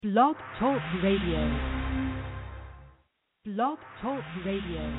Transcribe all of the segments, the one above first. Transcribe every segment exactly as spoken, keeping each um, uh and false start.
Blog Talk Radio. Blog Talk Radio.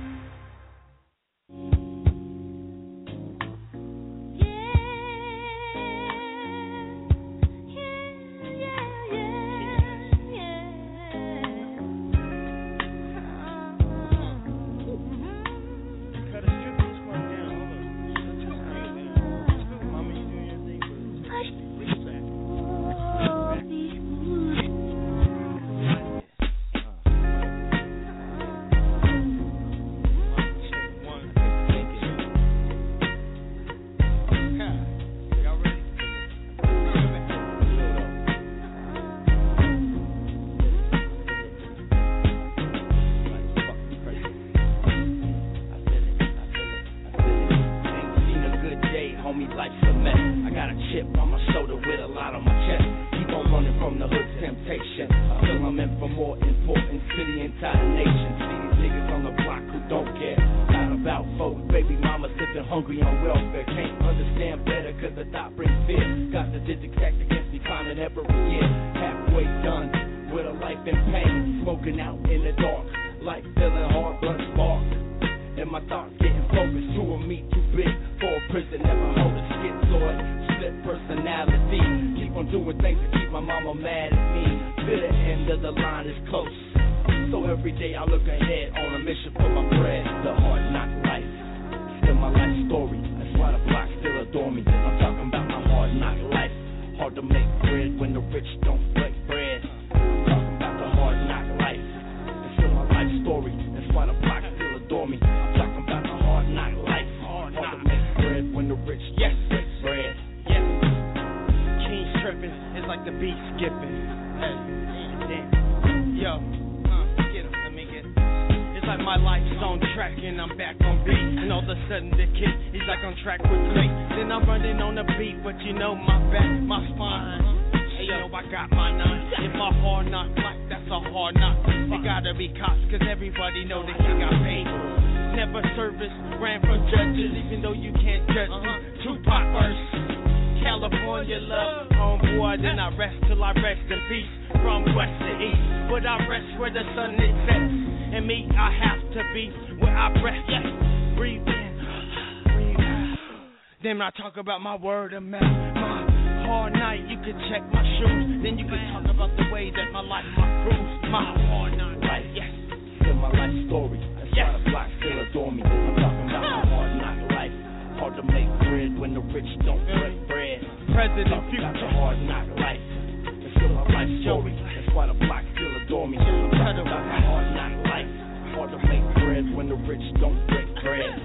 About my word of mouth, my hard night, you can check my shoes, then you can talk about the way that my life, my cruise, my hard night, life, yes, still my life story, that's yes. Why the block still adore me, I'm talking about my hard night life, hard to make bread when the rich don't break bread, President Future, about the hard night life, that's still my life story, that's why the block still adore me, I'm talking about my hard night life, hard to make bread when the rich don't break bread.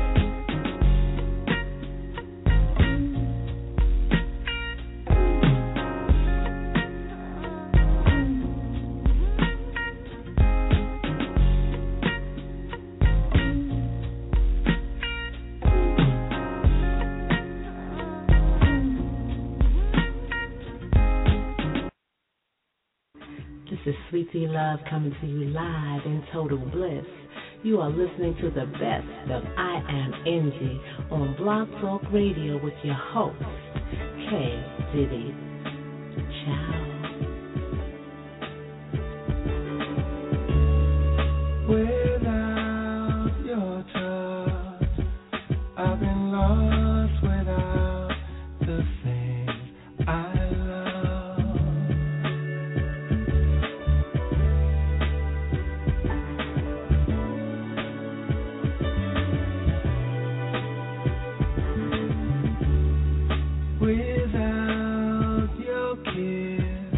This is Sweet Tea Love coming to you live in total bliss. You are listening to the best of I Am Angie on Blog Talk Radio with your host, K. Diddy. Ciao. Without your touch, I've been lost without the things I without your kiss.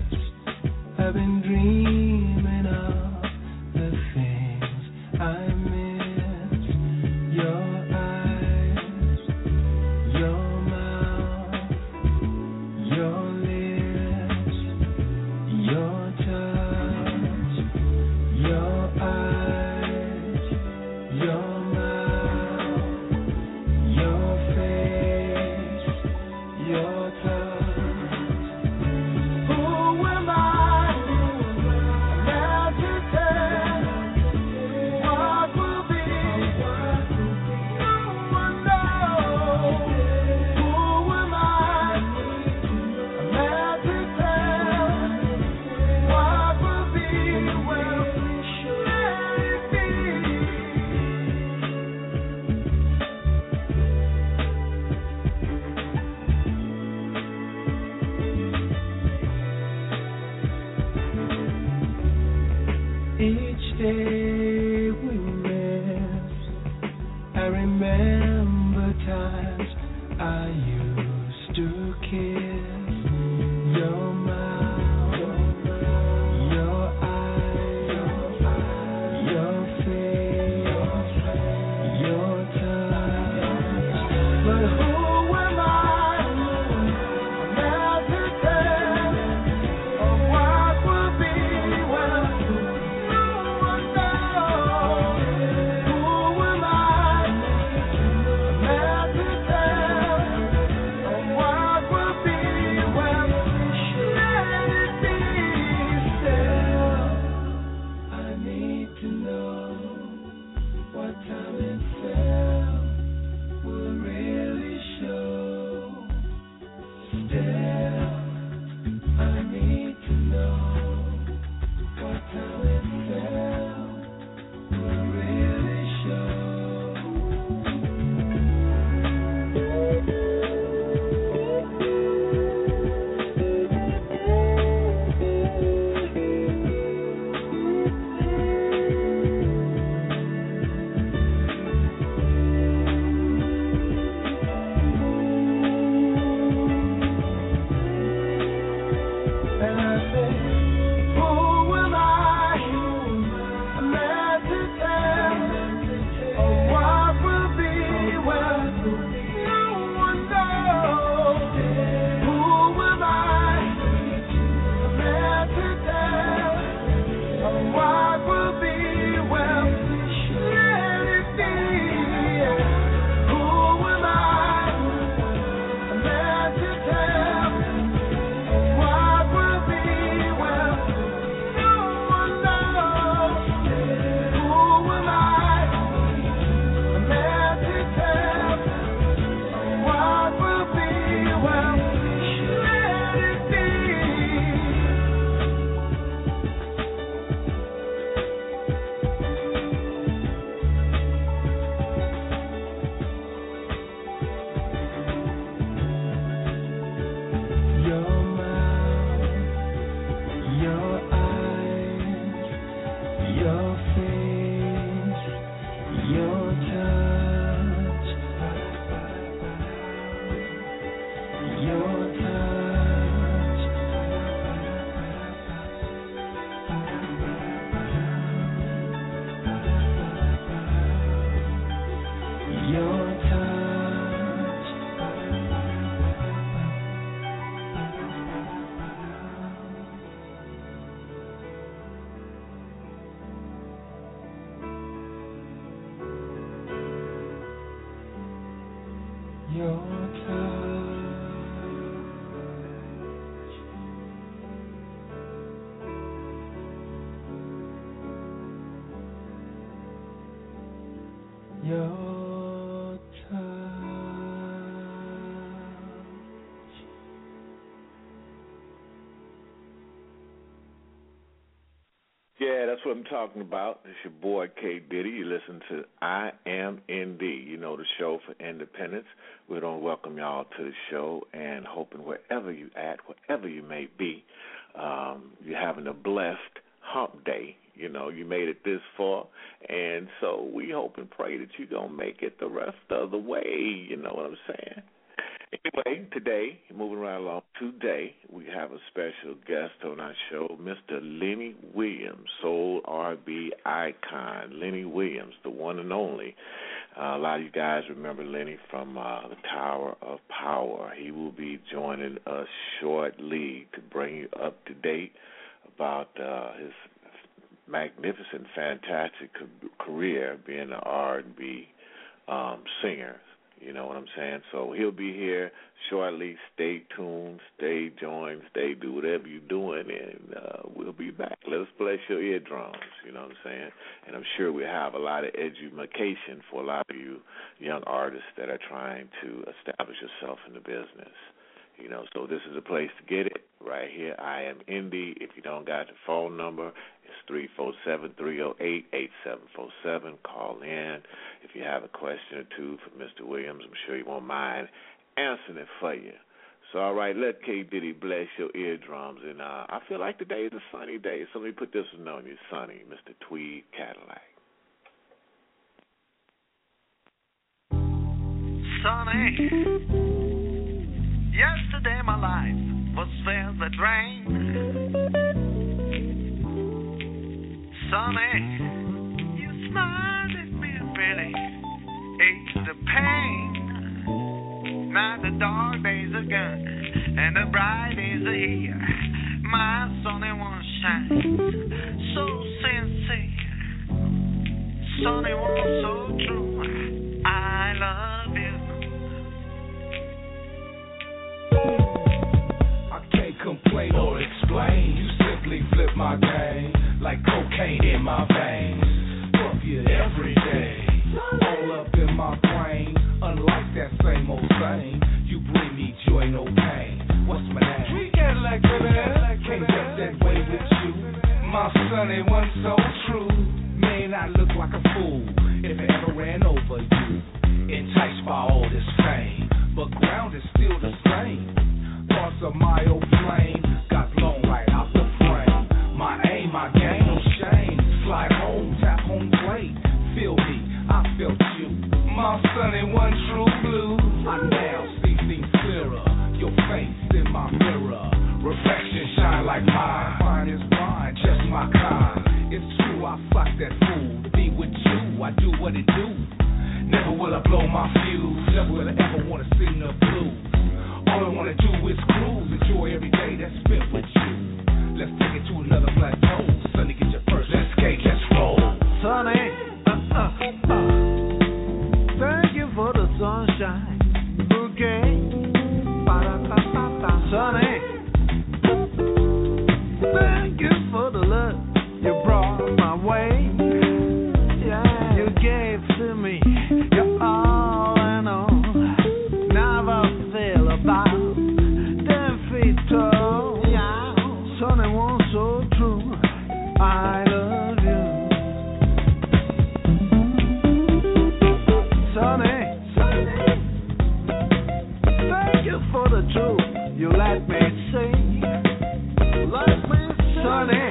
Yeah, that's what I'm talking about. It's your boy K Diddy. You listen to I Am N D, you know, the show for independence. We don't welcome y'all to the show and hoping wherever you at, wherever you may be, um, you're having a blessed hump day. You know, you made it this far, and so we hope and pray that you're going to make it the rest of the way, you know what I'm saying? Anyway, today, moving right along, today we have a special guest on our show, Mister Lenny Williams, soul R and B icon. Lenny Williams, the one and only. Uh, a lot of you guys remember Lenny from uh, the Tower of Power. He will be joining us shortly to bring you up to date about uh, his magnificent, fantastic career being an R and B um, singer. You know what I'm saying? So he'll be here shortly. Stay tuned, stay joined, stay do whatever you're doing, and uh, we'll be back. Let us bless your eardrums, you know what I'm saying? And I'm sure we'll have a lot of education for a lot of you young artists that are trying to establish yourself in the business. You know, so this is a place to get it right here. I Am Indie. If you don't got the phone number, it's three four seven, three oh eight, eight seven four seven. Call in. If you have a question or two for Mister Williams, I'm sure he won't mind answering it for you. So, all right, let K Diddy bless your eardrums. And uh, I feel like today is a sunny day, so let me put this one on you, sunny, Mister Tweed Cadillac. Sunny. Yesterday my life was filled with rain. Sunny, you smiled at me really, eased the pain. Now the dark days are gone and the bright days are here. My sunny one shines so sincere. Sunny one so true. I love you. Complain or explain, you simply flip my game like cocaine in my veins. Fuck you every day, all up in my brain. Unlike that same old thing, you bring me joy, no pain. What's my name? Tweed Cadillac, baby. Can't get that way with you. My sunny one so true. Man, I look like a fool if I ever ran over you. Enticed by all this fame, but ground is still the same. Thoughts of my old flame got blown right out the frame. My aim, my game, no shame. Slide home, tap home plate. Feel me, I felt you. My sunny one true blue. I now see things clearer. Your face in my mirror. Reflection shine like mine. Fine as wine, just my kind. It's true, I fuck that fool. To be with you, I do what it do. Never will I blow my fuse. Never will I ever wanna sing the blues. All I wanna do is cruise, enjoy every day that's spent with you. Let's take it to another plateau. Sunny, get your first. Let's skate, let's roll. Sunny, uh, uh, uh. Thank you for the sunshine bouquet. Ba-da-ba-ba-ba. Sunny, thank you for the love you brought my way. Yeah, you gave to me your all and all. Never feel about ten feet tall. Yeah, sunny one so true. I love you, sunny. Thank you for the truth you let me see. Let me see. Sunny.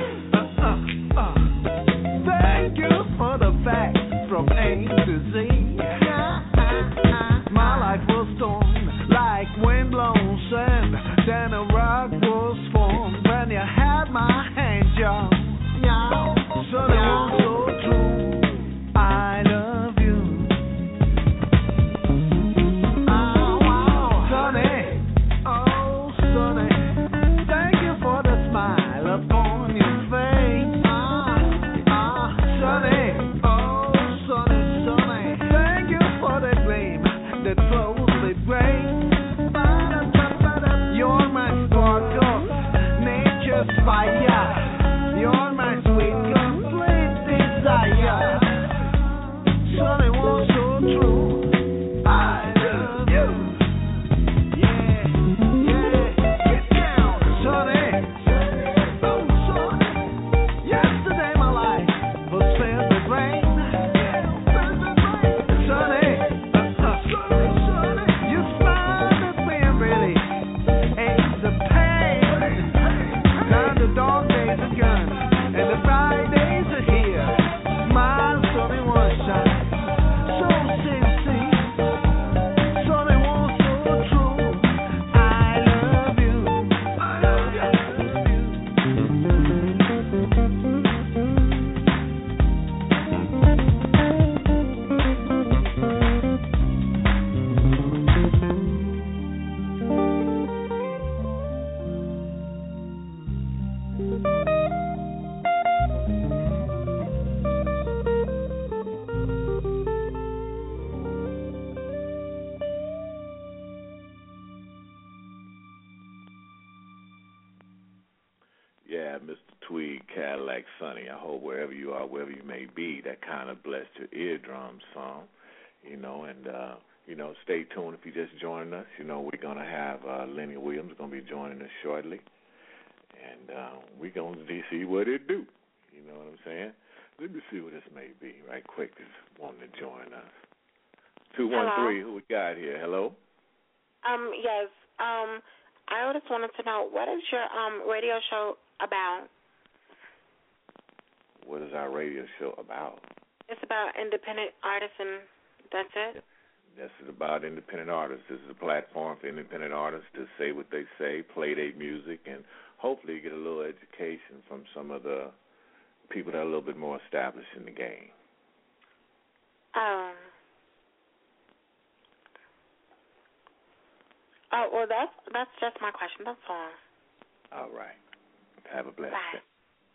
Yeah, Mister Tweed, Cadillac Sonny. I hope wherever you are, wherever you may be, that kind of blessed your eardrum song, you know, and, uh, you know, stay tuned if you just joined us. You know, we're going to have uh, Lenny Williams going to be joining us shortly, and uh, we're going to see what it do. You know what I'm saying? Let me see what this may be right quick. Just wanting to join us. two one three, who we got here? Hello? Um, yes. Um, I just wanted to know, what is your um radio show about? What is our radio show about? It's about independent artists, and that's it? This is about independent artists. This is a platform for independent artists to say what they say, play their music, and hopefully get a little education from some of the people that are a little bit more established in the game. Um. Oh, well, that's, that's just my question. That's all. All right. Have a blessed Bye.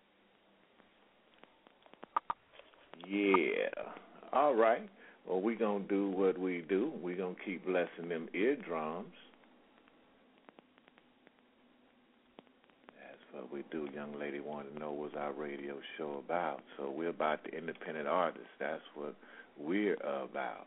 day. Yeah. All right. Well, we're going to do what we do. We're going to keep blessing them eardrums. That's what we do. Young lady wanted to know what's our radio show about. So we're about the independent artists. That's what we're about.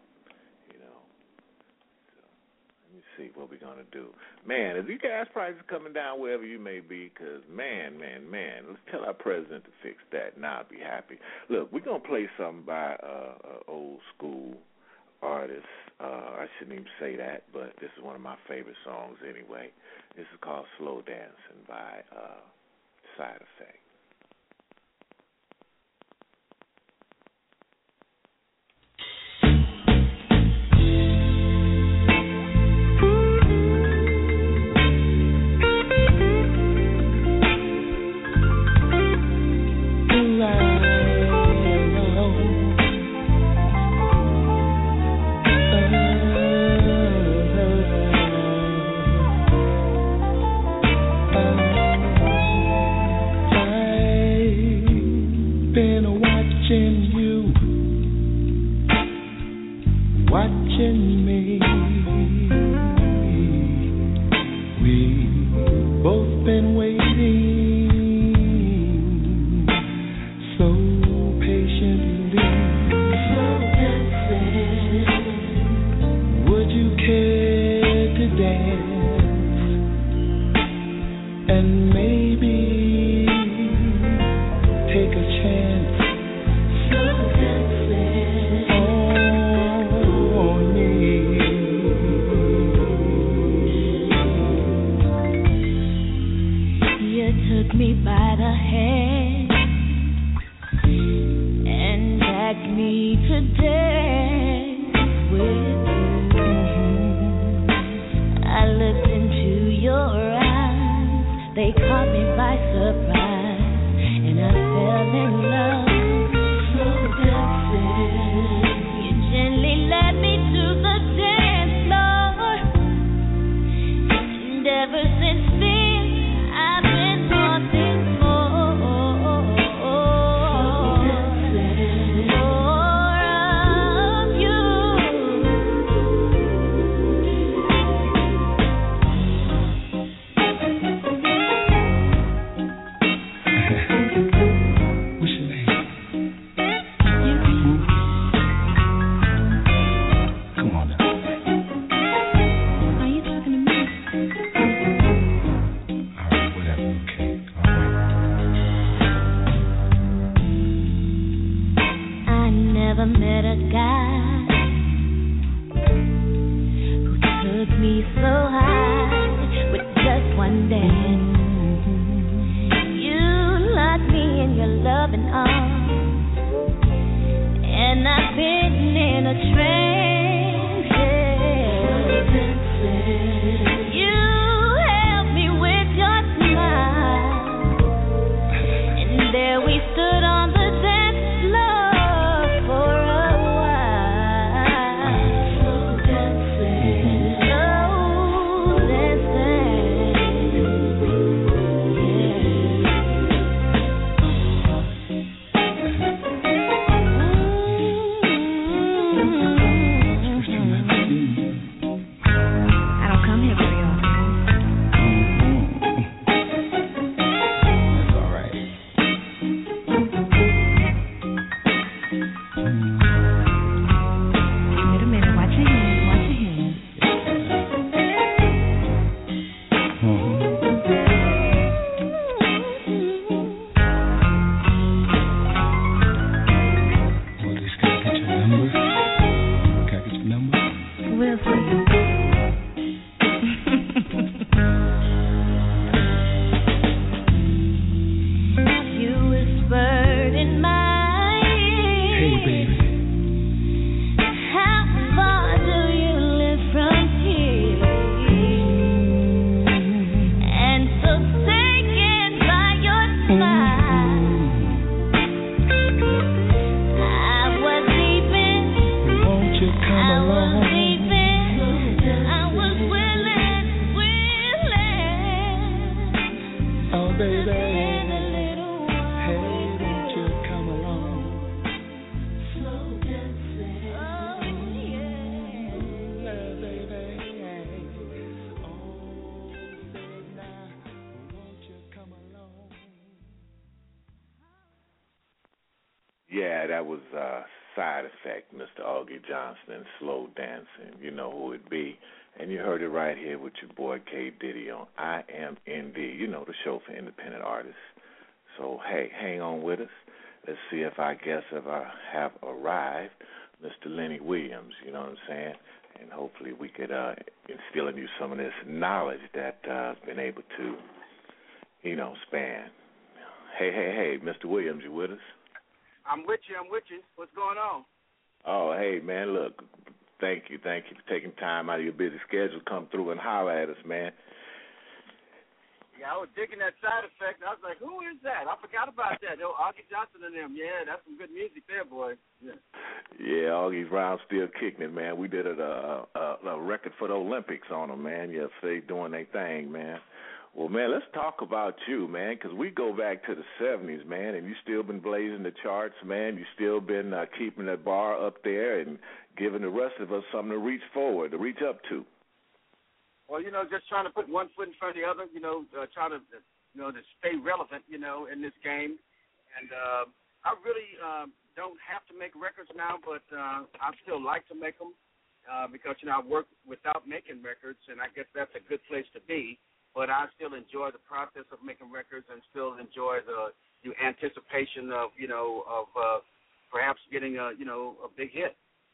Let me see what we're going to do. Man, if you gas prices coming down wherever you may be, because, man, man, man, let's tell our president to fix that, and I'll be happy. Look, we're going to play something by uh, an old school artist. Uh, I shouldn't even say that, but this is one of my favorite songs anyway. This is called Slow Dancing by uh, Side Effect. Oh, never met a guy who took me so high with just one dance. You locked me in your loving arms, and I've been in a trance. Yeah. You held me with your smile, and there we stood on the dance floor for a while. Slow dancing, slow dancing, I don't come here very often. That's all right. Wait a minute, watch your hands, watch your hands. Well, just gotta get your number. Can I get your number? We'll see. You whispered in my Hey, ear, baby. how far do you live from here? And so taken by your smile, I was leaving, Won't you come I was along? leaving, I was willing, willing. Oh, baby. In a little while. Hey, won't you come along? Slow dancing. Oh, yeah. Yeah, baby. Oh, say now, won't you come along? Yeah, that was uh, Side Effect, Mister Augie Johnson, and Slow Dancing. You know who it be. And you heard it right here with your boy K. Diddy on I Am N D, you know, the show for independent artists. So, hey, hang on with us. Let's see if our guests have, uh, have arrived. Mister Lenny Williams, you know what I'm saying? And hopefully we could uh, instill in you some of this knowledge that uh, has been able to, you know, span. Hey, hey, hey, Mister Williams, you with us? I'm with you. I'm with you. What's going on? Oh, hey, man, look, thank you. Thank you for taking time out of your busy schedule to come through and holler at us, man. Yeah, I was digging that Side Effect, and I was like, who is that? I forgot about that. Oh, Augie Johnson and them. Yeah, that's some good music there, boy. Yeah. Yeah, Augie's round still kicking it, man. We did a, a, a, a record for the Olympics on them, man. Yes, they doing their thing, man. Well, man, let's talk about you, man, because we go back to the seventies, man, and you still been blazing the charts, man. You still been uh, keeping that bar up there and giving the rest of us something to reach forward, to reach up to. Well, you know, just trying to put one foot in front of the other, you know, uh, trying to, you know, to stay relevant, you know, in this game. And uh, I really um, don't have to make records now, but uh, I still like to make them uh, because, you know, I work without making records, and I guess that's a good place to be. But I still enjoy the process of making records and still enjoy the, the anticipation of, you know, of uh, perhaps getting a, you know, a big hit.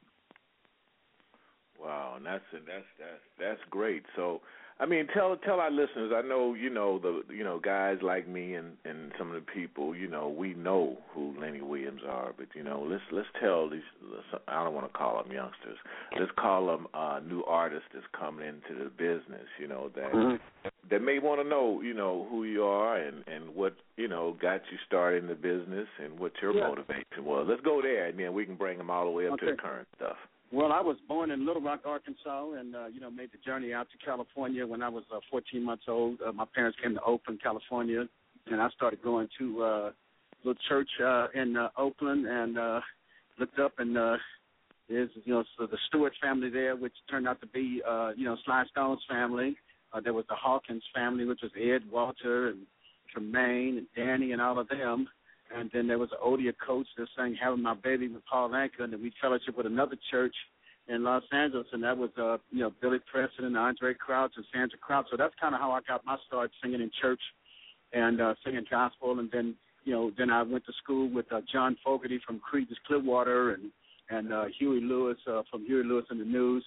Wow, and that's that's that's that's great. So, I mean, tell tell our listeners. I know you know the you know guys like me and, and some of the people. You know, we know who Lenny Williams are, but you know, let's let's tell these. I don't want to call them youngsters. Let's call them uh, new artists that's coming into the business. You know that mm-hmm. that may want to know you know who you are and, and what you know got you started in the business and what your yeah. motivation was. Let's go there, and then we can bring them all the way up okay. to the current stuff. Well, I was born in Little Rock, Arkansas, and, uh, you know, made the journey out to California when I was uh, fourteen months old. Uh, my parents came to Oakland, California, and I started going to uh, a little church uh, in uh, Oakland and uh, looked up, and uh, there's, you know, so the Stewart family there, which turned out to be, uh, you know, Sly Stone's family. Uh, there was the Hawkins family, which was Ed, Walter, and Tremaine, and Danny, and all of them. And then there was an Odia coach that sang Having My Baby with Paul Anka, and then we fellowship with another church in Los Angeles, and that was, uh, you know, Billy Preston and Andre Crouch and Sandra Crouch. So that's kind of how I got my start singing in church and uh, singing gospel. And then, you know, then I went to school with uh, John Fogerty from Creedence Clearwater and and uh, Huey Lewis uh, from Huey Lewis and the News.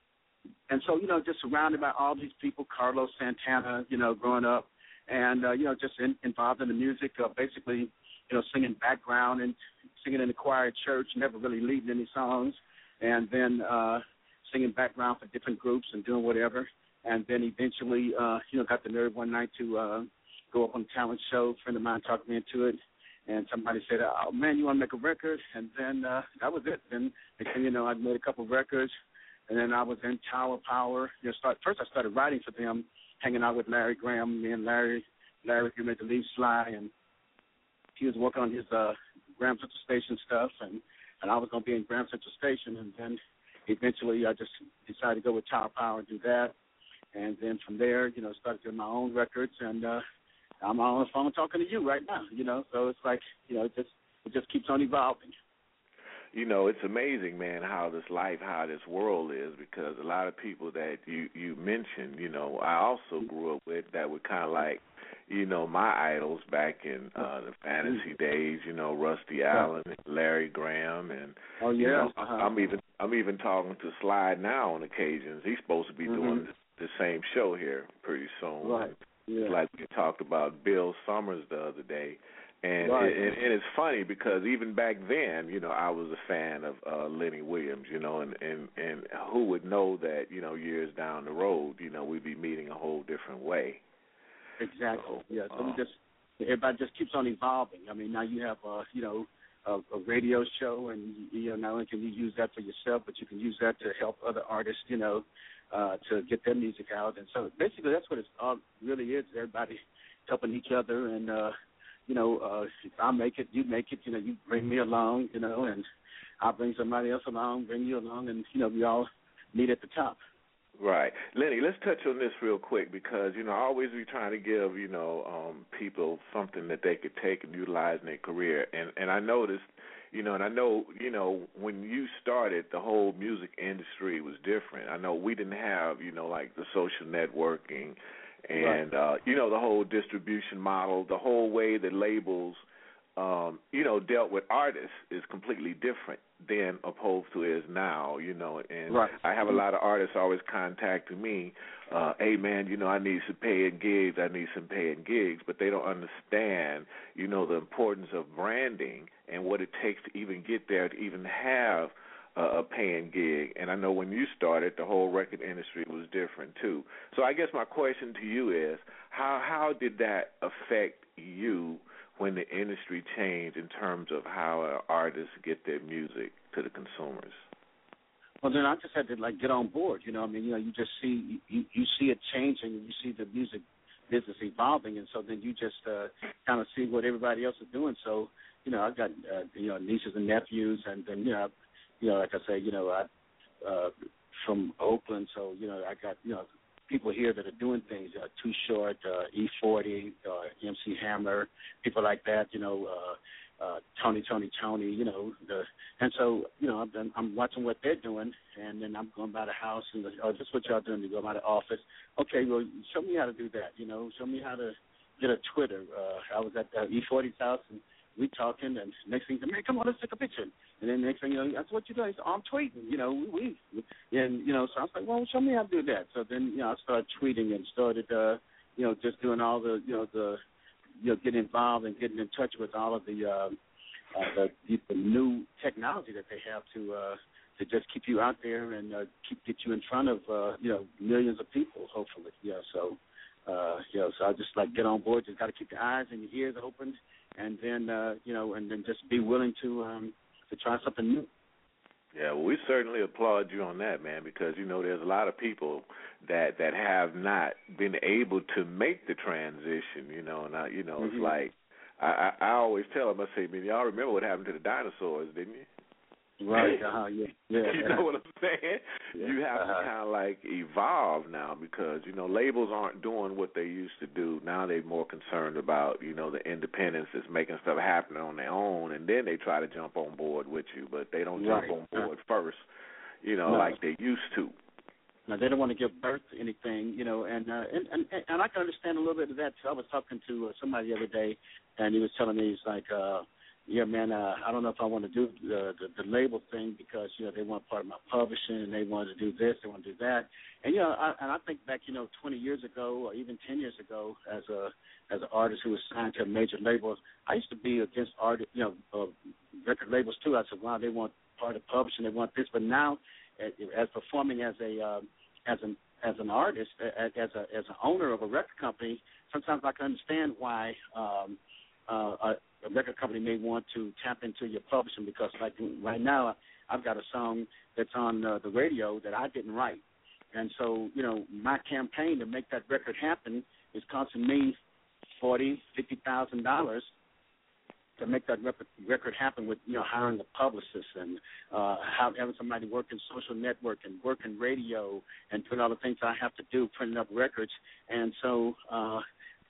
And so, you know, just surrounded by all these people, Carlos Santana, you know, growing up, and, uh, you know, just in, involved in the music, uh, basically, you know, singing background and singing in the choir at church, never really leading any songs, and then uh, singing background for different groups and doing whatever. And then eventually, uh, you know, got the nerve one night to uh, go up on a talent show. A friend of mine talked me into it. And somebody said, oh, man, you want to make a record? And then uh, that was it. Then, and, you know, I made a couple of records. And then I was in Tower Power. You know, start, first I started writing for them, hanging out with Larry Graham. Me and Larry, Larry was getting ready to leave Sly. And he was working on his uh, Graham Central Station stuff. And, and I was going to be in Graham Central Station. And then eventually I just decided to go with Tower Power and do that. And then from there, you know, started doing my own records. And uh, I'm on the phone talking to you right now, you know. So it's like, you know, it just, it just keeps on evolving. You know, it's amazing, man, how this life, how this world is, because a lot of people that you, you mentioned, you know, I also grew up with that were kind of like, you know, my idols back in uh, the fantasy days, you know, Rusty Allen and Larry Graham. And, oh, yeah. you know, uh-huh. I'm even I'm even talking to Sly now on occasions. He's supposed to be mm-hmm. doing the, the same show here pretty soon. Right. Yeah. Like we talked about Bill Summers the other day. And, right. and and it's funny because even back then, you know, I was a fan of uh, Lenny Williams, you know, and, and, and who would know that, you know, years down the road, you know, we'd be meeting a whole different way. Exactly. So, yeah. So uh, we just everybody just keeps on evolving. I mean, now you have uh, you know, a, a radio show, and you know, not only can you use that for yourself, but you can use that to help other artists, you know, uh, to get their music out. And so basically, that's what it all really is. Everybody helping each other, and uh, you know, uh, if I make it, you make it. You know, you bring me along, you know, and I'll bring somebody else along, bring you along, and you know, we all meet at the top. Right. Lenny, let's touch on this real quick because, you know, I always be trying to give, you know, um, people something that they could take and utilize in their career. And, and I noticed, you know, and I know, you know, when you started, the whole music industry was different. I know we didn't have, you know, like the social networking and, right. uh, you know, the whole distribution model, the whole way that labels, um, you know, dealt with artists is completely different than opposed to is now, you know, and right. I have a lot of artists always contacting me, uh, hey, man, you know, I need some paying gigs, I need some paying gigs, but they don't understand, you know, the importance of branding and what it takes to even get there, to even have uh, a paying gig. And I know when you started, the whole record industry was different, too. So I guess my question to you is, how how did that affect you when the industry changed in terms of how artists get their music to the consumers? Well, then I just had to like get on board. You know, I mean, you know, you just see you, you see it changing, and you see the music business evolving, and so then you just uh, kind of see what everybody else is doing. So, you know, I've got uh, you know nieces and nephews, and then you know, you know, like I say, you know, I uh, from Oakland, so you know, I got you know. people here that are doing things, uh, Too Short, uh, E forty, uh, M C Hammer, people like that, you know, uh, uh, Tony, Tony, Tony, you know, the, and so, you know, I'm, I'm watching what they're doing, and then I'm going by the house, and the, oh, this is what y'all doing, you go by the office. Okay, well, show me how to do that, you know, show me how to get a Twitter. Uh, I was at uh, E forty's house, and we talking, and next thing, man, come on, let's take a picture. And then next thing, you know, that's what you're doing. So I'm tweeting, you know, we, we, and, you know, so I was like, well, show me how to do that. So then, you know, I started tweeting and started, uh, you know, just doing all the, you know, the, you know, getting involved and getting in touch with all of the, uh, uh, the, the new technology that they have to, uh, to just keep you out there and uh, keep get you in front of, uh, you know, millions of people, hopefully. Yeah, so, uh, you know, so I just, like, get on board. Just got to keep your eyes and your ears open. And then, uh, you know, and then just be willing to um, to try something new. Yeah, well, we certainly applaud you on that, man, because, you know, there's a lot of people that, that have not been able to make the transition, you know, and, I, you know, mm-hmm. it's like, I, I, I always tell them, I say, man, y'all remember what happened to the dinosaurs, didn't you? Right, uh-huh, yeah. yeah. You know what I'm saying? Yeah. You have uh-huh. to kind of like evolve now because, you know, labels aren't doing what they used to do. Now they're more concerned about, you know, the independence that's making stuff happen on their own, and then they try to jump on board with you, but they don't right. jump on board first, you know, no. like they used to. Now, they don't want to give birth to anything, you know, and, uh, and, and, and I can understand a little bit of that. I was talking to uh, somebody the other day, and he was telling me, he's like, uh, yeah, man, uh, I don't know if I want to do the, the the label thing because you know they want part of my publishing and they want to do this, they want to do that, and you know, I, and I think back, you know, twenty years ago or even ten years ago, as a as an artist who was signed to a major label, I used to be against art, you know, uh, record labels too. I said, wow, they want part of publishing, they want this, but now, as, as performing as a um, as an as an artist, as a as an owner of a record company, sometimes I can understand why. Um, uh, a, a record company may want to tap into your publishing because, like right now, I've got a song that's on uh, the radio that I didn't write, and so you know my campaign to make that record happen is costing me forty, fifty thousand dollars to make that rep- record happen with you know hiring a publicist and uh, having somebody work in social network and work in radio and doing all the things I have to do, printing up records, and so. Uh,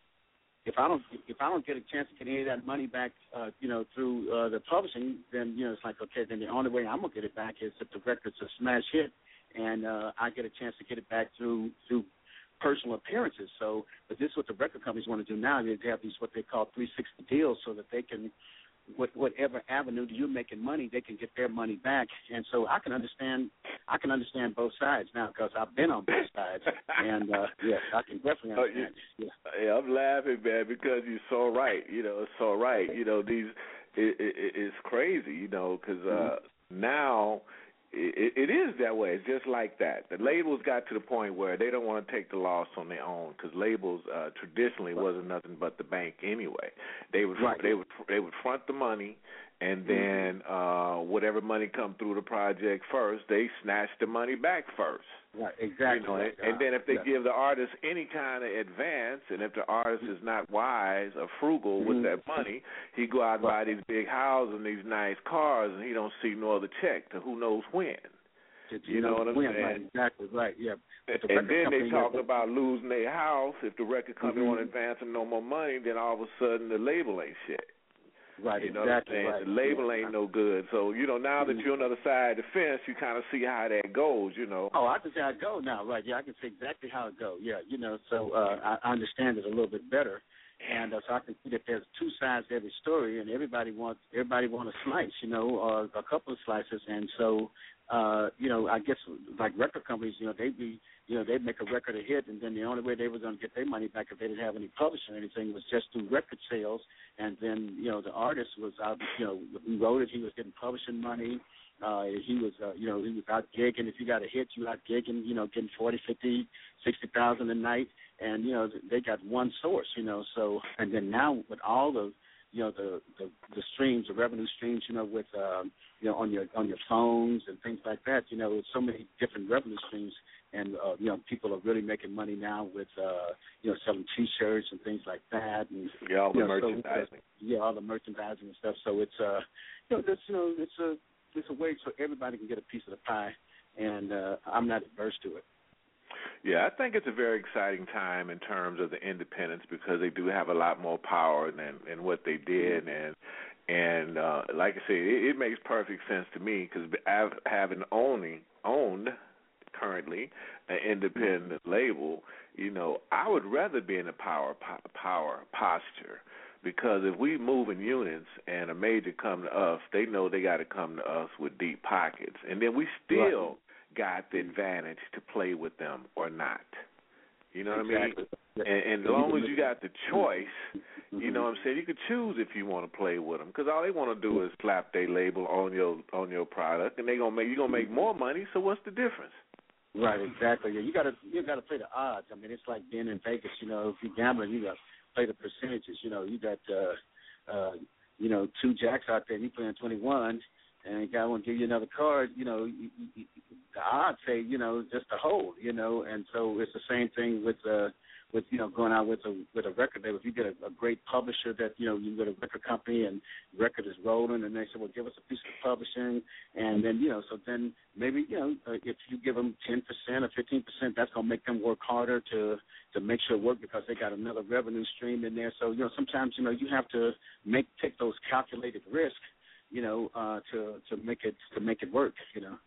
If I don't, if I don't get a chance to get any of that money back, uh, you know, through uh, the publishing, then you know it's like okay. Then the only way I'm gonna get it back is if the record's a smash hit, and uh, I get a chance to get it back through through personal appearances. So, but this is what the record companies want to do now. They have these what they call three sixty deals, so that they can, what, whatever avenue you're making money, they can get their money back. And so I can understand, I can understand both sides now because I've been on both sides. And uh, yeah, I can definitely understand. Oh, you, yeah. yeah, I'm laughing, man, because you're so right. You know, it's so right. You know, these it, it, it's crazy. You know, because uh, mm-hmm. now. It, it is that way. It's just like that. The labels got to the point where they don't want to take the loss on their own because labels uh, traditionally right. wasn't nothing but the bank anyway. They would right. they would they would front the money, and then uh, whatever money come through the project first, they snatch the money back first. Right, exactly. You know, and, and then if they yeah. give the artist any kind of advance, and if the artist is not wise or frugal mm-hmm. with that money, he go out and right. buy these big houses and these nice cars, and he don't see no other check to who knows when. You, you know, know what I'm when, saying? Right, exactly, right, yeah. The and then they talk yeah. about losing their house. If the record company mm-hmm. won't advance them no more money, then all of a sudden the label ain't shit. Right, you know exactly. What I'm saying? Right. The label yeah. ain't no good. So, you know, now that you're on the other side of the fence, you kind of see how that goes, you know. Oh, I can see how it goes now, right. Yeah, I can see exactly how it goes. Yeah, you know, so uh, I understand it a little bit better. And uh, so I can see that there's two sides to every story, and everybody wants everybody wants a slice, you know, or a couple of slices. And so, uh, you know, I guess like record companies, you know, they'd be, you know, they'd make a record a hit, and then the only way they were going to get their money back if they didn't have any publishing or anything was just through record sales. And then, you know, the artist was out, you know, who wrote it, he was getting publishing money. Uh, he was, uh, you know, he was out gigging. If you got a hit, you out gigging, you know, getting forty, fifty, sixty thousand a night. And, you know, they got one source, you know, so, and then now with all the, you know, the, the, the streams, the revenue streams, you know, with, um, you know, on your, on your phones and things like that, you know, so many different revenue streams. And, uh, you know, people are really making money now with, uh, you know, selling T-shirts and things like that. And, yeah, all the you know, merchandising. So, uh, yeah, all the merchandising and stuff. So it's, uh, you know, it's, you know, it's a, it's a way so everybody can get a piece of the pie. And uh, I'm not adverse to it. Yeah, I think it's a very exciting time in terms of the independents because they do have a lot more power than, than what they did. And, and uh, like I say, it, it makes perfect sense to me because having only owned currently an independent label, you know, I would rather be in a power power posture because if we move in units and a major come to us, they know they got to come to us with deep pockets. And then we still right. got the advantage to play with them or not. You know what exactly. I mean? And, and as long as you got the choice, you know what I'm saying, you could choose if you want to play with them because all they want to do is slap their label on your on your product, and they gonna make you gonna make more money. So what's the difference? Right, exactly. Yeah, you gotta you gotta play the odds. I mean, it's like being in Vegas. You know, if you're gambling, you gotta play the percentages. You know, you got uh, uh, you know two jacks out there, and you playing twenty-one. And the guy won't give you another card, you know, you, you, the odds say, you know, just a hold, you know, and so it's the same thing with, uh, with you know, going out with a with a record label. If you get a, a great publisher that, you know, you get a record company and the record is rolling and they say, well, give us a piece of publishing, and then, you know, so then maybe, you know, uh, if you give them ten percent or fifteen percent, that's going to make them work harder to, to make sure it works because they got another revenue stream in there. So, you know, sometimes, you know, you have to make take those calculated risks, you know, uh, to to make it to make it work, you know.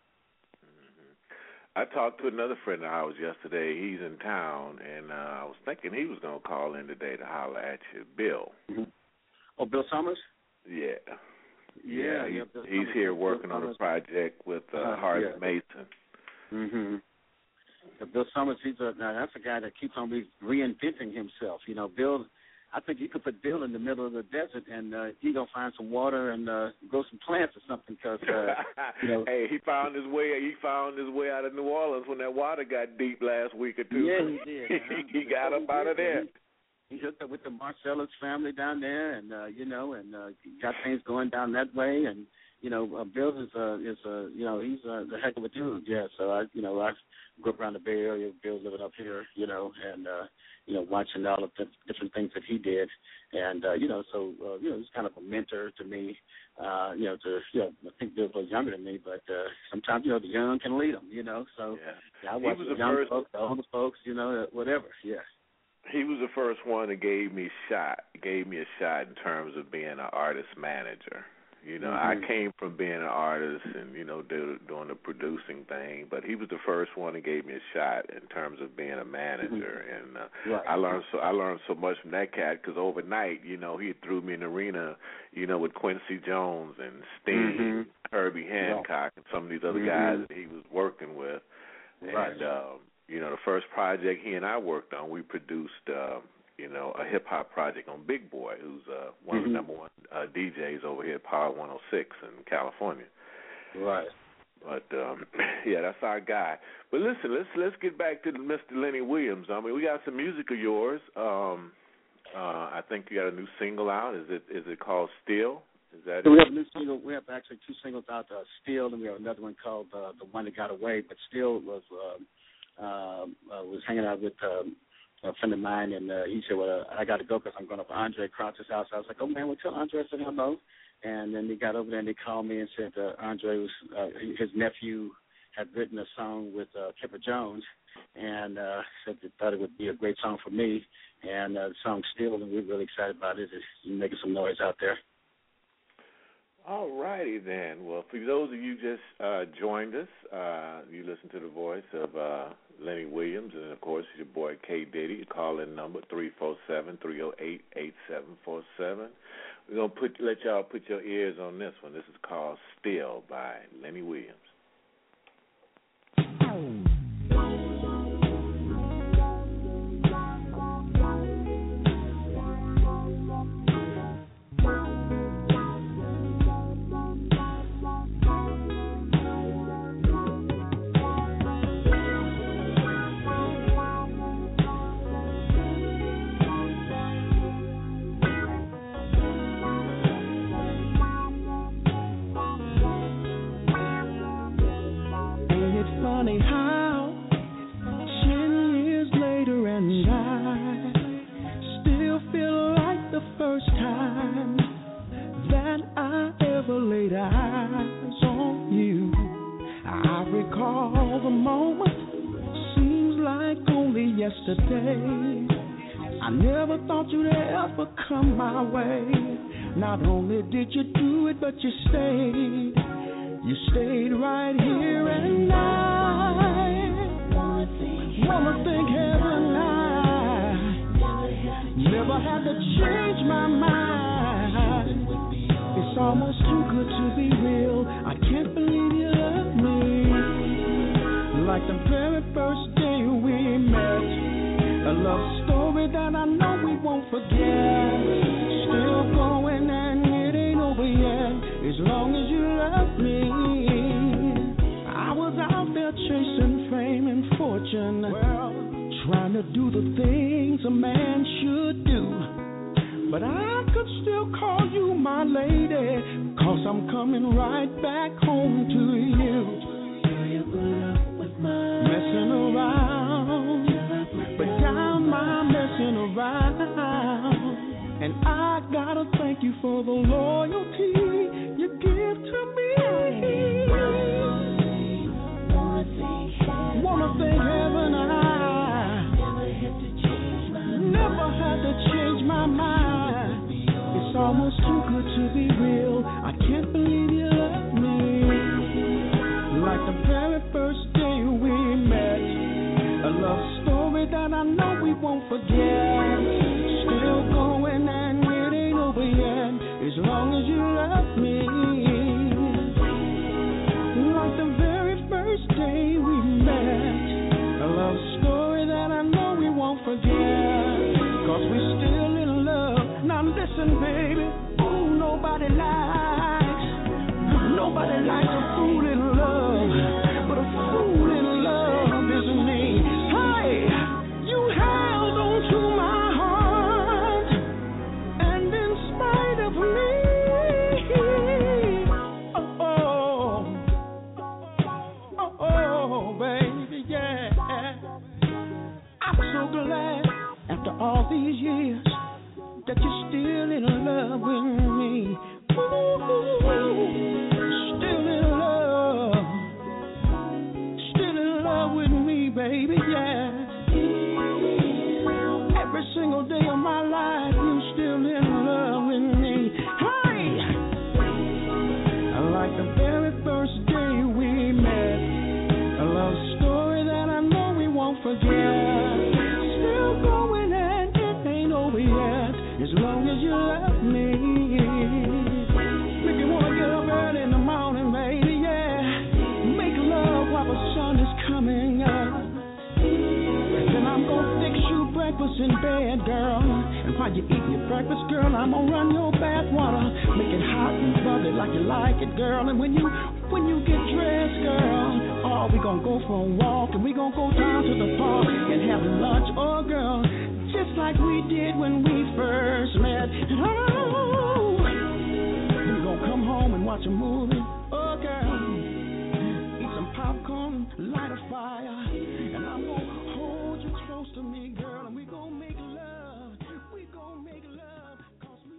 Mm-hmm. I talked to another friend of ours yesterday. He's in town, and uh, I was thinking he was going to call in today to holler at you, Bill. Mm-hmm. Oh, Bill Summers? Yeah. Yeah, he, yeah, he's here working on a project with uh, uh, Harvey yeah. Mason. Mm-hmm. Bill Summers, he's a now that's a guy that keeps on re- reinventing himself. You know, Bill, I think you could put Bill in the middle of the desert and uh, he gonna find some water and uh, grow some plants or something. Cause uh, you know, hey, he found his way. He found his way out of New Orleans when that water got deep last week or two. Yeah, he did. Uh-huh. he got up out of there. He, he hooked up with the Marcellus family down there, and uh, you know, and uh, got things going down that way. And you know, uh, Bill is uh, is uh, you know, he's uh, the heck of a dude. Yeah, so I, you know, I grew up around the Bay Area. Bill's living up here, you know, and uh, you know, watching all of the different things that he did, and uh, you know, so uh, you know, he's kind of a mentor to me. Uh, you know, to you know, I think Bill's a little younger than me, but uh, sometimes you know the young can lead them, you know. So yeah, yeah, I watch the the young first, folks, the older folks, you know, whatever. Yeah. He was the first one that gave me shot, gave me a shot in terms of being an artist manager. You know, mm-hmm. I came from being an artist and, you know, do, doing the producing thing, but he was the first one that gave me a shot in terms of being a manager. Mm-hmm. And uh, right. I learned so I learned so much from that cat because overnight, you know, he threw me in the arena, you know, with Quincy Jones and Sting, mm-hmm. Herbie Hancock, and some of these other mm-hmm. guys that he was working with. Right. And, um, you know, the first project he and I worked on, we produced, uh, you know, a hip-hop project on Big Boy, who's uh, one mm-hmm. of the number one uh, D Js over here at Power one oh six in California. Right. But, um, yeah, that's our guy. But listen, let's let's get back to Mister Lenny Williams. I mean, we got some music of yours. Um, uh, I think you got a new single out. Is it is it called Still? Is that so it? we have a new single. We have actually two singles out, uh, Still, and we have another one called uh, The One That Got Away. But Still was uh, uh, uh, was hanging out with um, a friend of mine, and uh, he said, well, uh, I got to go because I'm going to Andre Crouch's house. I was like, oh, man, well, tell Andre I said hello. And then they got over there and they called me and said uh, Andre was, uh, his nephew had written a song with uh, Kipper Jones, and uh, said they thought it would be a great song for me. And uh, the song's Still, and we're really excited about it. It's making some noise out there. All righty then. Well, for those of you just uh, joined us, uh, you listen to the voice of uh, Lenny Williams, and of course your boy K Diddy. Your call-in number three four seven, three oh eight, eight seven four seven. We're gonna put let y'all put your ears on this one. This is called Still by Lenny Williams. I never thought you'd ever come my way. Not only did you do it, but you stayed. You stayed right here, and I wanna thank heaven I never had to change my mind. It's almost too good to be real. I can't believe you love me like the very first day we met. A love story that I know we won't forget. Still going and it ain't over yet. As long as you love me. I was out there chasing fame and fortune, well, trying to do the things a man should do. But I could still call you my lady, 'cause I'm coming right back home to you. Messing around, but down my messing around. And I gotta thank you for the loyalty you give to me. Wanna thank heaven I never had to change my mind. It's almost too good to be real. I can't believe you love me like the very first day we met. A love story that I know we won't forget. Still going and it ain't over yet. As long as you love While you're eating your breakfast, girl, I'm gonna run your bath water. Make it hot and bubbly like you like it, girl. And when you when you get dressed, girl, oh, we gonna go for a walk and we gonna go down to the park and have lunch, oh, girl, just like we did when we first met. And oh, we gonna come home and watch a movie, oh, girl, eat some popcorn, light a fire, and I'm gonna hold you close to me, girl, and we gonna make love, we gonna make love, cause we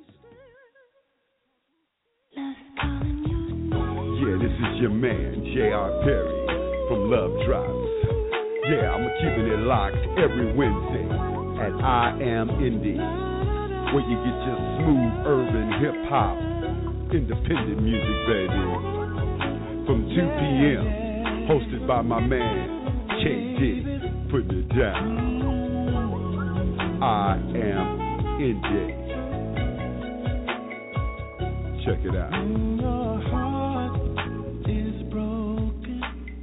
Yeah, this is your man, J R. Perry, from Love Drops. Yeah, I'm keeping it locked every Wednesday at I Am Indie, where you get your smooth urban hip-hop, independent music, baby. From two p.m., hosted by my man, K D, putting it down. I Am Indie. Check it out. Your heart is broken.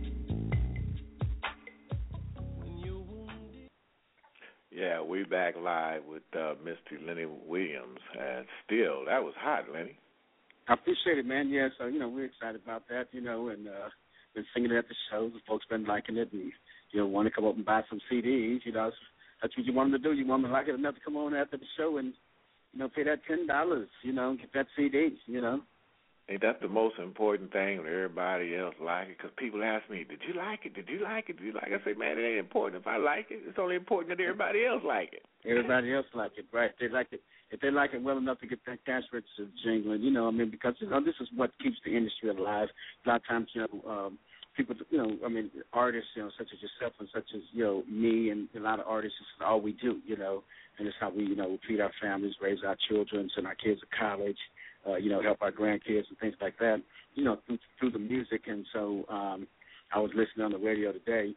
Yeah, we back live with uh, Mister Lenny Williams. And still, that was hot, Lenny. I appreciate it, man. Yeah, so, you know, we're excited about that, you know, and uh, been singing it at the shows. The folks been liking it and, you know, want to come up and buy some C Ds. You know, that's what you want them to do. You want them to like it enough to come on after the show and, you know, pay that ten dollars, you know, get that C D, you know. Ain't that the most important thing when everybody else like it? Because people ask me, did you like it? Did you like it? Did you like it? I say, man, it ain't important. If I like it, it's only important that everybody else like it. Everybody else like it, right? They like it. If they like it well enough to get that cash register jingling, you know, I mean, because, you know, this is what keeps the industry alive. A lot of times, you know, um, people, you know, I mean, artists, you know, such as yourself and such as, you know, me and a lot of artists, this is all we do, you know, and it's how we, you know, feed our families, raise our children, send our kids to college, uh, you know, help our grandkids and things like that, you know, through, through the music. And so um, I was listening on the radio today,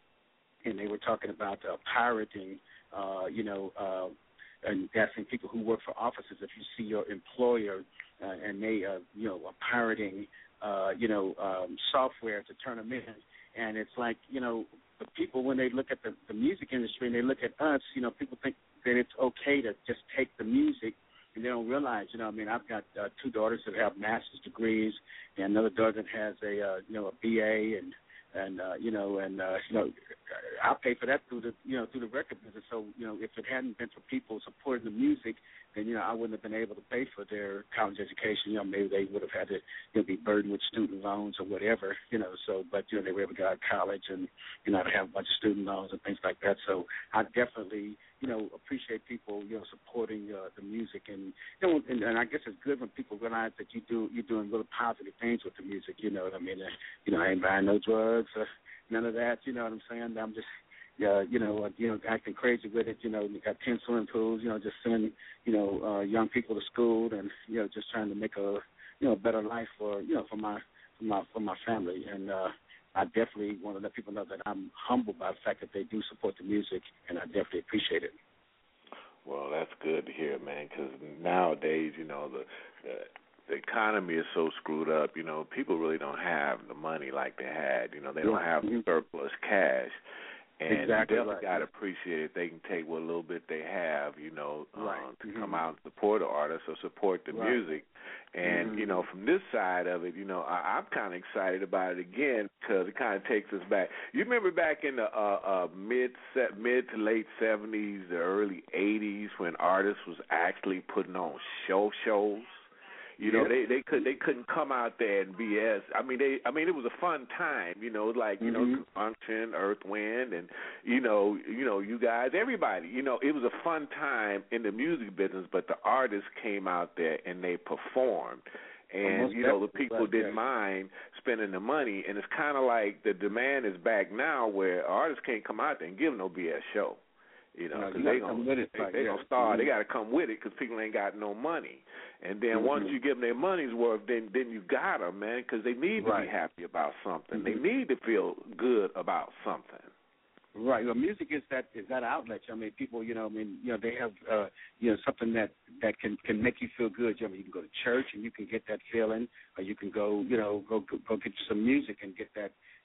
and they were talking about uh, pirating, uh, you know, uh, and asking people who work for offices if you see your employer uh, and they, uh, you know, are pirating, uh, you know, um, software to turn them in. And it's like, you know, the people, when they look at the, the music industry and they look at us, you know, people think that it's okay to just take the music, and they don't realize, you know, I mean, I've got uh, two daughters that have master's degrees, and another daughter that has a, uh, you know, a B A, and and uh, you know, and uh, you know, I pay for that through the, you know, through the record business. So, you know, if it hadn't been for people supporting the music, then, you know, I wouldn't have been able to pay for their college education. You know, maybe they would have had to, you know, be burdened with student loans or whatever, you know. So, but, you know, they were able to get out of college and, you know, to have a bunch of student loans and things like that. So I definitely, you know, appreciate people, you know, supporting uh, the music. And, you know, and, and I guess it's good when people realize that you do, you're doing really positive things with the music, you know what I mean? Uh, you know, I ain't buying no drugs or none of that, you know what I'm saying? I'm just, uh, you know, uh, you know, acting crazy with it, you know, we got ten swimming pools, you know, just sending, you know, uh, young people to school and, you know, just trying to make a, you know, better life for, you know, for my, for my, for my family. And, uh, I definitely want to let people know that I'm humbled by the fact that they do support the music, and I definitely appreciate it. Well, that's good to hear, man, because nowadays, you know, the uh, the economy is so screwed up, you know, people really don't have the money like they had. You know, they don't Yeah. have the surplus cash. And Exactly you definitely right. got to appreciate it. They can take what little bit they have, you know, um, Right. to Mhm. come out and support the artist or support the Right. music. And, Mhm. you know, from this side of it, you know, I, I'm kind of excited about it again because it kind of takes us back. You remember back in the uh, uh, mid mid to late seventies, the early eighties, when artists was actually putting on show shows? You know, Yep. they they could they couldn't come out there and B S. I mean, they I mean it was a fun time. You know, like you Mhm. know, Function, Earth, Wind, and you know, you know, you guys, everybody. You know, it was a fun time in the music business. But the artists came out there and they performed, and Almost you know, the definitely, people right, didn't yeah. mind spending the money. And it's kind of like the demand is back now, where artists can't come out there and give no B S show. You know, No, because you they gotta come gonna with it, they, right, they yeah. gonna start. They Mhm. got to come with it because people ain't got no money. And then Mhm. once you give them their money's worth, then then you got them, man, because they need to Right. be happy about something. They Mhm. need to feel good about something. Right. Well, music is that is that outlet. I mean, people, you know, I mean, you know, they have, uh, you know, something that, that can, can make you feel good. You know, you can go to church and you can get that feeling, or you can go, you know, go go, go get some music and get that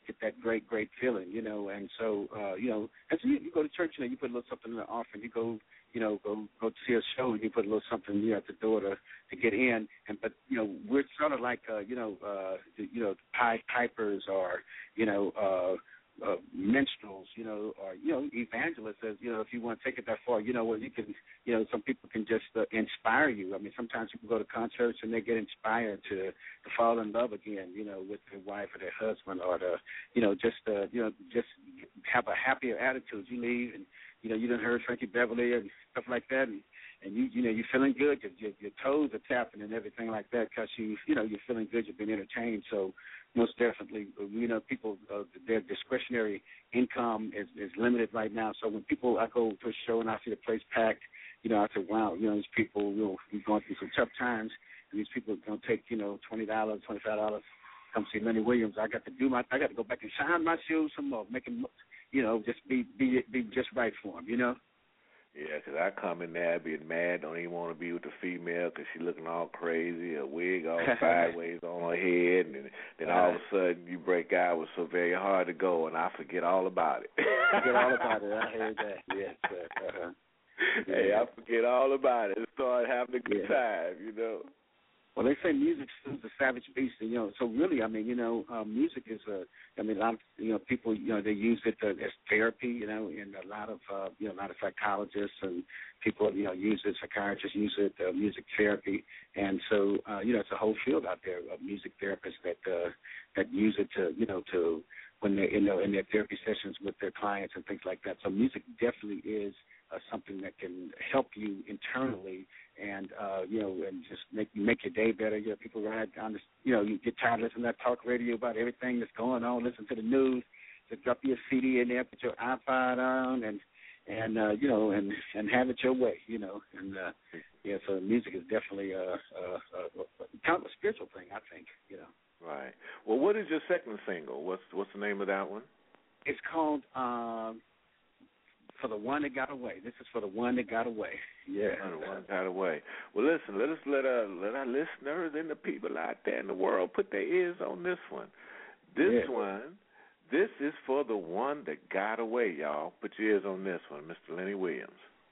get that great, great feeling, you know. And so, uh, you know, and so you, you go to church, you know, you put a little something in the offering. You go, you know, go go see a show, and you put a little something, you know, at the door to, to get in. And but you know, we're sort of like, uh, you know, uh, the, you know, pied pipers or, you know. Uh, Uh, minstrels, you know, or, you know, evangelists, as, you know, if you want to take it that far, you know, where you can, you know, some people can just uh, inspire you. I mean, sometimes people go to concerts and they get inspired to, to fall in love again, you know, with their wife or their husband, or to, you know, just, uh, you know, just have a happier attitude. You leave and, you know, you done heard Frankie Beverly and stuff like that, and, and you, you know, you're feeling good. Your, your, your toes are tapping and everything like that because you, you know, you're feeling good. You've been entertained. So most definitely, you know, people, uh, their discretionary income is, is limited right now. So when people, I go to a show and I see the place packed, you know, I say, wow, you know, these people, you know, we're going through some tough times, and these people are going to take, you know, twenty dollars, twenty-five dollars, come see Lenny Williams. I got to do my, I got to go back and shine my shoes some more, make them, you know, just be, be, be just right for them, you know. Yeah, 'cause I come in there being mad, don't even want to be with the female 'cause she looking all crazy, a wig all sideways on her head, and then all of a sudden you break out with So Very Hard to Go, and I forget all about it. Forget all about it. I heard that. Yes, sir. Uh-huh. Hey, I forget all about it and start having a good yeah. time, you know. Well, they say music is a savage beast, and, you know, so really, I mean, you know, uh, music is a, I mean, a lot of, you know, people, you know, they use it to, as therapy, you know, and a lot of, uh, you know, a lot of psychologists and people, you know, use it, psychiatrists use it, uh, music therapy, and so, uh, you know, it's a whole field out there of music therapists that, uh, that use it to, you know, to, when they're, you know, in their therapy sessions with their clients and things like that. So music definitely is uh, something that can help you internally and, uh, you know, and just make make your day better. You know, people ride on this, you know, you get tired of listening to that talk radio about everything that's going on, listen to the news, just drop your C D in there, put your iPod on, and, and uh, you know, and, and have it your way, you know. And, uh, yeah, so music is definitely a, a, a, a kind of a spiritual thing, I think, you know. Right. Well, what is your second single? What's what's the name of that one? It's called um, For the One That Got Away. This is For the One That Got Away. Yeah. For the One That Got Away. Well, listen, let us let our, let our listeners and the people out there in the world put their ears on this one. This yeah. one, this is For the One That Got Away, y'all. Put your ears on this one, Mister Lenny Williams.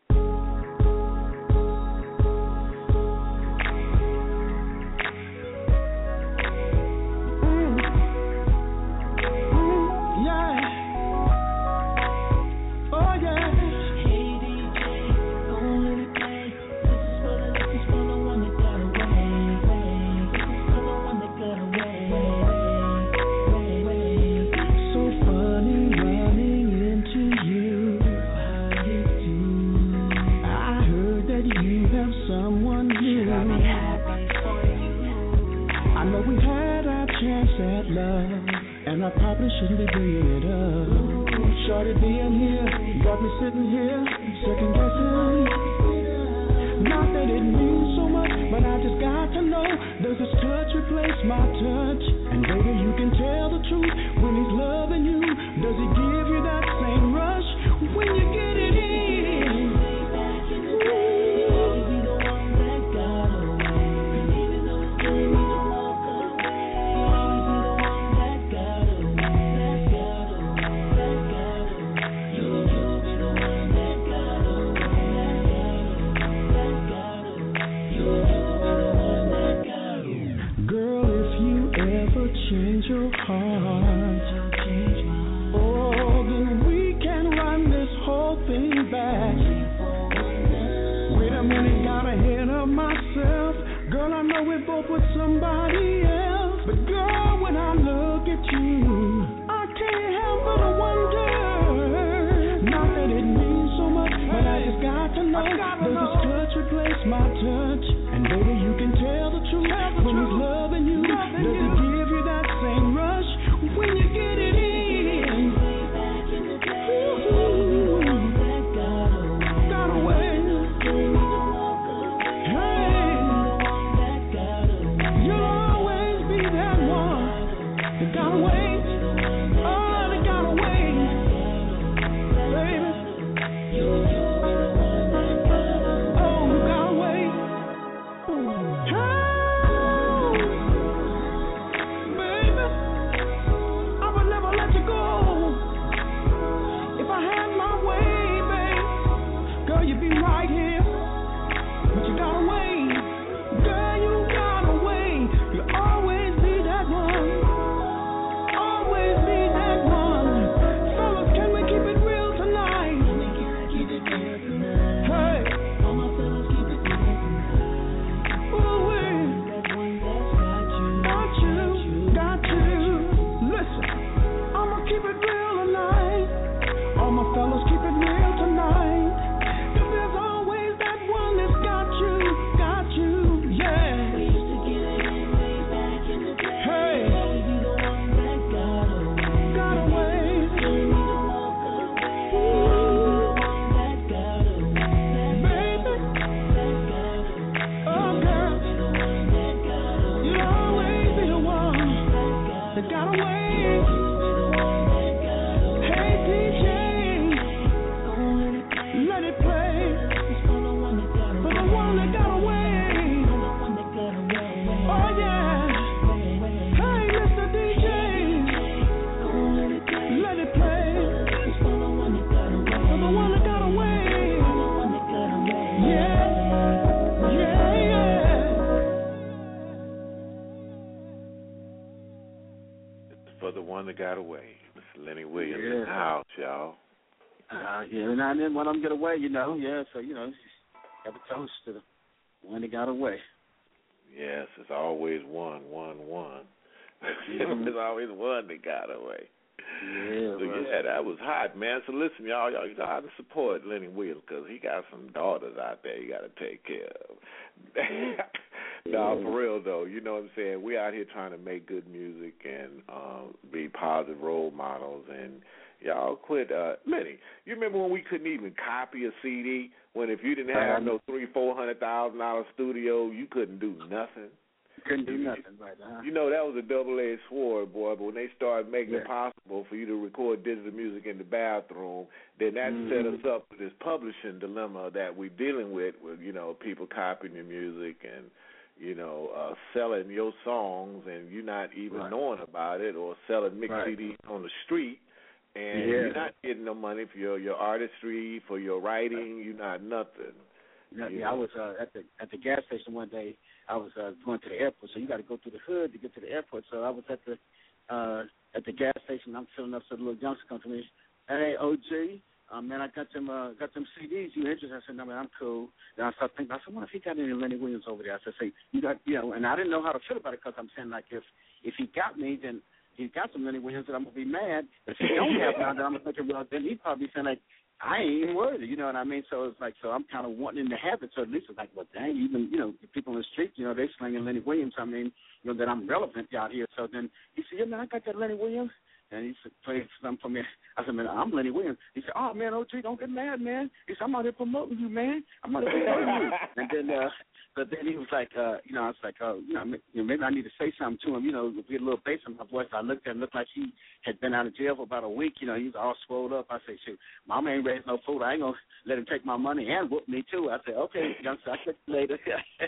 I probably shouldn't be bringing it up. Shorty being here got me sitting here second guessing. Not that it means so much, but I just got to know, does this touch replace my touch? And baby, you can tell the truth when he's loving you. Does he give you that same rush when you get it in? Change your heart. Oh, then we can run this whole thing back. Wait a minute, got ahead of myself. Girl, I know we're both with somebody else. But girl, when I look at you, I can't help but wonder. Not that it means so much, but I just got to know. Does this touch replace my touch? And baby, you can tell the truth when he's loving you. Does he give you that same rush when you get it in? Ooh, got away. Hey, you'll always be that one that got away. Oh, that got away, baby. Oh, got away. Hey. that got away. Hey D J, let it play for the one that got away. Oh yeah. Hey Mister D J, let it play for the one that got away. Yeah, yeah, yeah. For the one that got away. Mister Lenny Williams Yeah. in the house, y'all. Uh, yeah, and then when I'm get away, you know, yeah, so, you know, have a toast to the one that got away. Yes, it's always one, one, one. Mm-hmm. There's always one that got away. Yeah, So, right. yeah, that was hot, man. So, listen, y'all, y'all, you got to support Lenny Williams because he got some daughters out there you got to take care of. No, for real, though, you know what I'm saying? We out here trying to make good music and um, be positive role models. And y'all quit. Uh, Lenny, you remember when we couldn't even copy a C D? When if you didn't have no three, four hundred thousand dollar studio, you couldn't do nothing. Couldn't do nothing, right? Uh-huh. You know, that was a double-edged sword, boy, but when they started making Yeah. it possible for you to record digital music in the bathroom, then that Mm-hmm. set us up for this publishing dilemma that we're dealing with, with, you know, people copying your music and, you know, uh, selling your songs and you're not even Right. knowing about it, or selling mixed Right. C Ds on the street, and Yeah. you're not getting no money for your, your artistry, for your writing, you're not nothing. Yeah, You yeah, I know. was uh, at the at the gas station one day. I was uh, going to the airport, so you got to go through the hood to get to the airport. So I was at the uh, at the gas station. I'm filling up, so the little youngster comes to me. Hey, O G, um, man, I got them uh, got them C Ds. You interested? I said, no, man, I'm cool. Then I started thinking, I said, what if he got any Lenny Williams over there? I said, say, you got, you know, and I didn't know how to feel about it because I'm saying, like, if if he got me, then he got some Lenny Williams, and I'm gonna be mad. But if he don't have none, then I'm thinking, well, then he'd probably be saying, like, I ain't even worthy, you know what I mean? So it's like, so I'm kind of wanting to have it. So at least it's like, well, dang, even, you know, the people in the street, you know, they slinging Lenny Williams. I mean, you know, that I'm relevant out here. So then he said, yeah, man, I got that Lenny Williams. And he said, play something for me. I said, man, I'm Lenny Williams. He said, oh, man, O G, don't get mad, man. He said, I'm out here promoting you, man. I'm out here promoting you. And then, uh, but then he was like, uh, you know, I was like, oh, you know, maybe I need to say something to him, you know, get a little bass in my voice. I looked at him, looked like he had been out of jail for about a week. You know, he was all swelled up. I said, shoot, Mama ain't raised no fool. I ain't going to let him take my money and whoop me, too. I said, okay, youngster, I'll catch you later.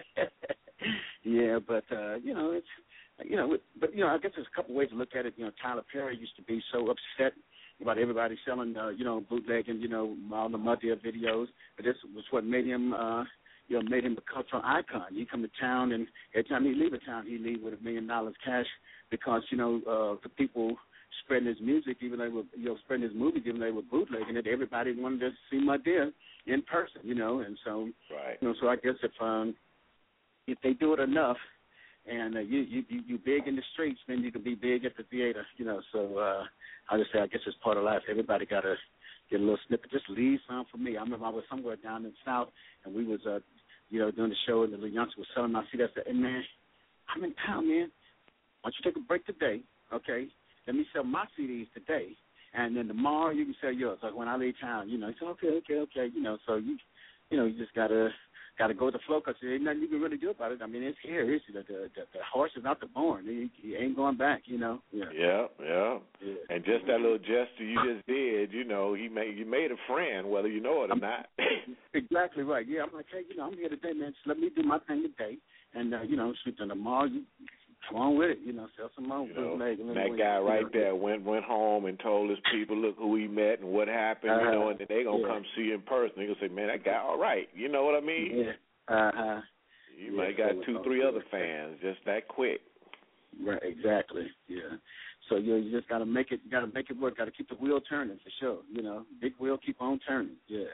Yeah, but, uh, you know, it's, you know, but, you know, I guess there's a couple ways to look at it. You know, Tyler Perry used to be so upset about everybody selling, uh, you know, bootlegging, you know, all the Muddia videos. But this was what made him, uh, you know, made him a cultural icon. He come to town, and every time he leave a town, he leave with a million dollars cash because, you know, uh, the people spreading his music, even though they were, you know, spreading his movies, even though they were bootlegging it, everybody wanted to see Muddia in person, you know. And so, right. you know, so I guess if um, if they do it enough, and uh, you, you you big in the streets, then you can be big at the theater, you know. So uh, I just say, I guess it's part of life. Everybody got to get a little snippet. Just leave some for me. I remember I was somewhere down in the South, and we was, uh, you know, doing the show, and the little youngster was selling my C D. I said, hey, man, I'm in town, man. Why don't you take a break today, okay? Let me sell my C Ds today, and then tomorrow you can sell yours. Like when I leave town, you know. He said, okay, okay, okay, you know. So you, you know, you just got to. Got to go with the flow because there ain't nothing you can really do about it. I mean, it's here. It's the, the, the, the horse is not the barn. He, he ain't going back, you know. Yeah. Yeah, yeah, yeah. And just that little gesture you just did, you know, he made you made a friend, whether you know it or I'm, not. Exactly right. Yeah, I'm like, hey, you know, I'm here today, man. Just let me do my thing today, and uh, you know, shoot, and tomorrow you come on with it. You know, sell some more. You know, leg, that guy right know, there went went home and told his people, look who he met and what happened. Uh, you know, and then they gonna yeah. come see you in person. They gonna say, man, that guy all right. You know what I mean? Yeah. Uh-huh. You yeah, might got two, three other fans just that quick. Right, exactly. Yeah. So you you just gotta make it. You gotta make it work. Gotta keep the wheel turning for sure. You know, big wheel keep on turning. Yeah.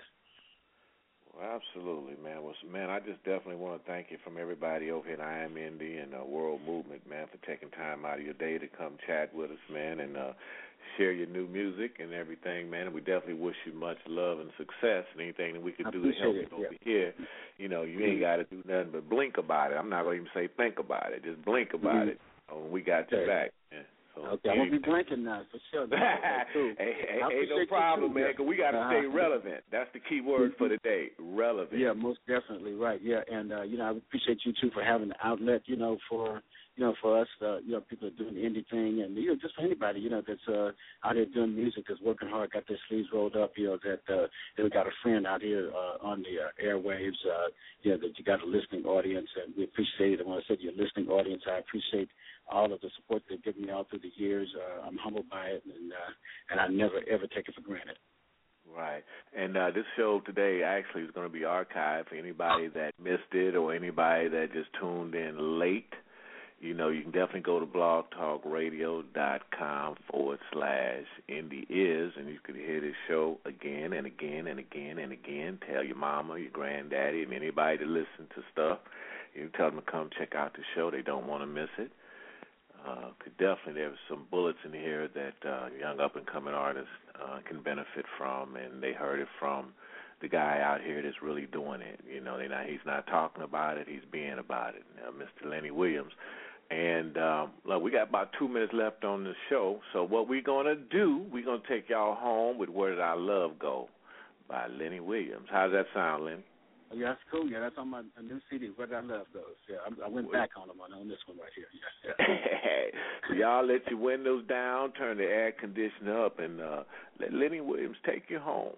Well, absolutely, man. Well, man, I just definitely want to thank you from everybody over here at I Am Indie and uh, World Movement, man, for taking time out of your day to come chat with us, man, and uh, share your new music and everything, man. And we definitely wish you much love and success and anything that we could do to help you over yeah. here. You know, you ain't got to do nothing but blink about it. I'm not going to even say think about it. Just blink about mm-hmm. it. Oh, we got your okay. back, man. So okay, I'm going to be blinking now, for sure. hey, hey, ain't no problem, man, because we got to uh-huh. stay relevant. That's the key word for the day, relevant. Yeah, most definitely, right, yeah. And, uh, you know, I appreciate you, too, for having the outlet, you know, for, you know, for us, uh, you know, people are doing the indie thing, and you know, just for anybody, you know, that's uh, out here doing music, that's working hard, got their sleeves rolled up, you know, that uh, that we got a friend out here uh, on the uh, airwaves, uh, you know, that you got a listening audience, and we appreciate it. When I said your listening audience, I appreciate all of the support they've given me all through the years. Uh, I'm humbled by it, and uh, and I never ever take it for granted. Right. And uh, this show today actually is going to be archived for anybody that missed it or anybody that just tuned in late. You know, you can definitely go to blogtalkradio.com forward slash indie is, and you can hear this show again and again and again and again. Tell your mama, your granddaddy, and anybody that listens to stuff. You can tell them to come check out the show. They don't want to miss it. Uh, definitely there's some bullets in here that uh, young up-and-coming artists uh, can benefit from, and they heard it from the guy out here that's really doing it. You know, they not, he's not talking about it, he's being about it. Now, Mister Lenny Williams. And um, look, we got about two minutes left on the show, so what we're going to do, we're going to take y'all home with Where Did Our Love Go by Lenny Williams. How's that sound, Lenny? Yeah, that's cool. Yeah, that's on my new C D, Where Did Our Love Go. Yeah, I, I went back on them on, on this one right here. Yeah, yeah. So y'all let your windows down, turn the air conditioner up, and uh, let Lenny Williams take you home.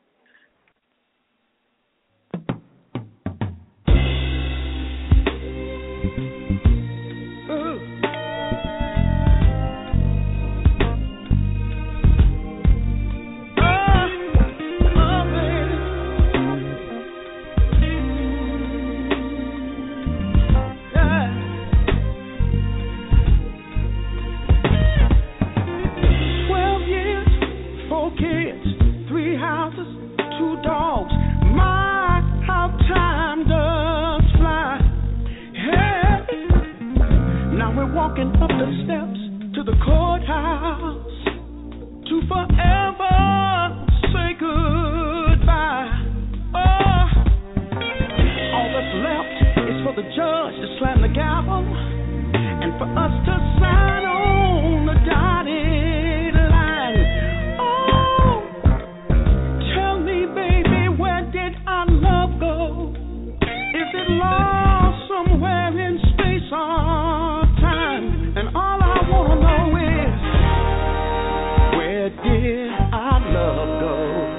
Walking up the steps to the courthouse to forever say goodbye. Oh, all that's left is for the judge to slam the gavel and for us to sign on the dotted line. Oh, tell me, baby, where did our love go? Is it lost somewhere in space or time? And all I want to know is, where did our love go?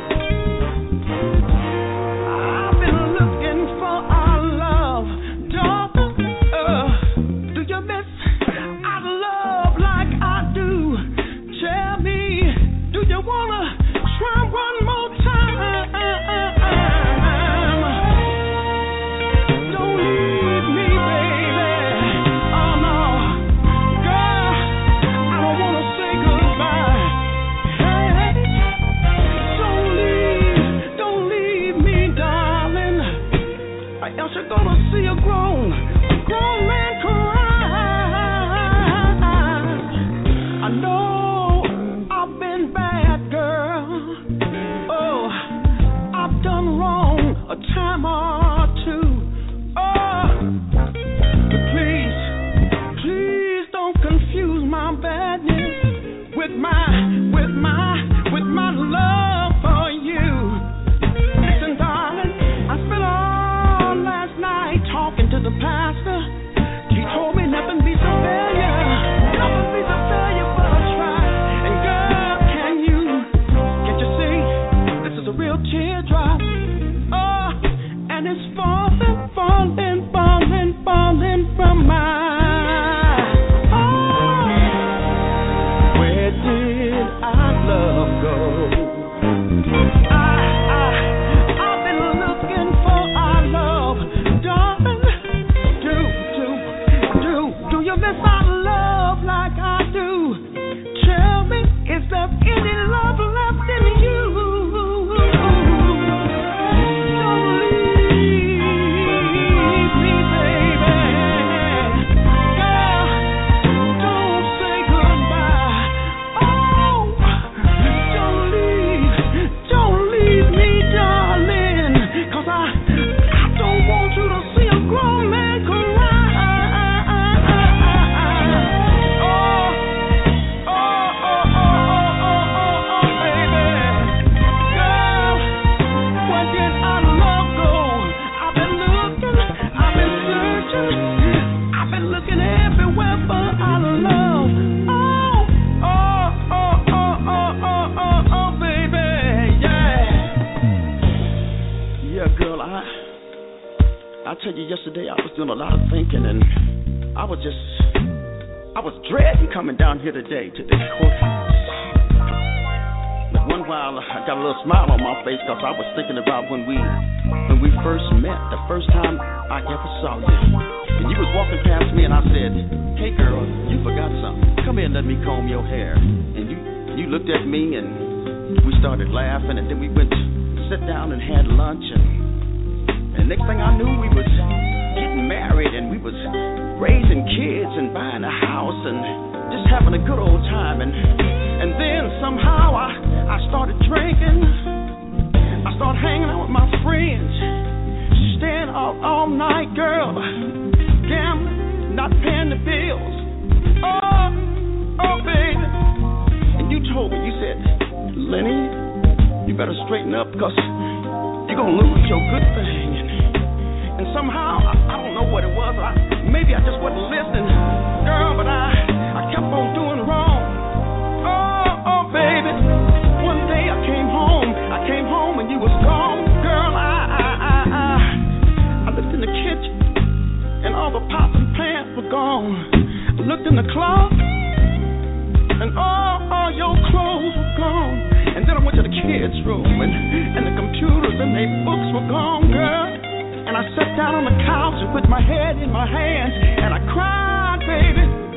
I've been looking for our love, darling. Uh, do you miss our love like I do? Tell me, do you want to try one more time? Don't leave me, baby. Oh, no. Else you're gonna see a grown, grown man cry. I know I've been bad, girl. Oh, I've done wrong a time or two. Oh, but please, please don't confuse my badness with my, with my, with my love for you. Listen, darling, I spent all talking to the pastor, he told me nothing beats a failure, nothing beats a failure but a try. And girl, can you, can't you see, this is a real teardrop, oh, and it's falling, falling, falling, falling from my, oh, where did tell you, yesterday I was doing a lot of thinking, and I was just, I was dreading coming down here today to this courthouse. But one while I got a little smile on my face because I was thinking about when we, when we first met, the first time I ever saw you. And you was walking past me, and I said, "Hey girl, you forgot something. Come here and let me comb your hair." And you, you looked at me, and we started laughing, and then we went to sit down and had lunch, and And next thing I knew, we was getting married, and we was raising kids and buying a house and just having a good old time. And and then somehow I, I started drinking. I started hanging out with my friends, staying out all night, girl, gambling, not paying the bills. Oh, oh, baby. And you told me, you said, "Lenny, you better straighten up because you're going to lose your good thing." And somehow, I, I don't know what it was. I, maybe I just wasn't listening, girl, but I, I kept on doing wrong. Oh, oh, baby. One day I came home. I came home and you was gone. Girl, I, I, I, I, I looked in the kitchen and all the pots and pans were gone. I looked in the closet and all, all your clothes were gone. And then I went to the kids' room and, and the computers and their books were gone, girl. And I sat down on the couch and put my head in my hands and I cried, baby.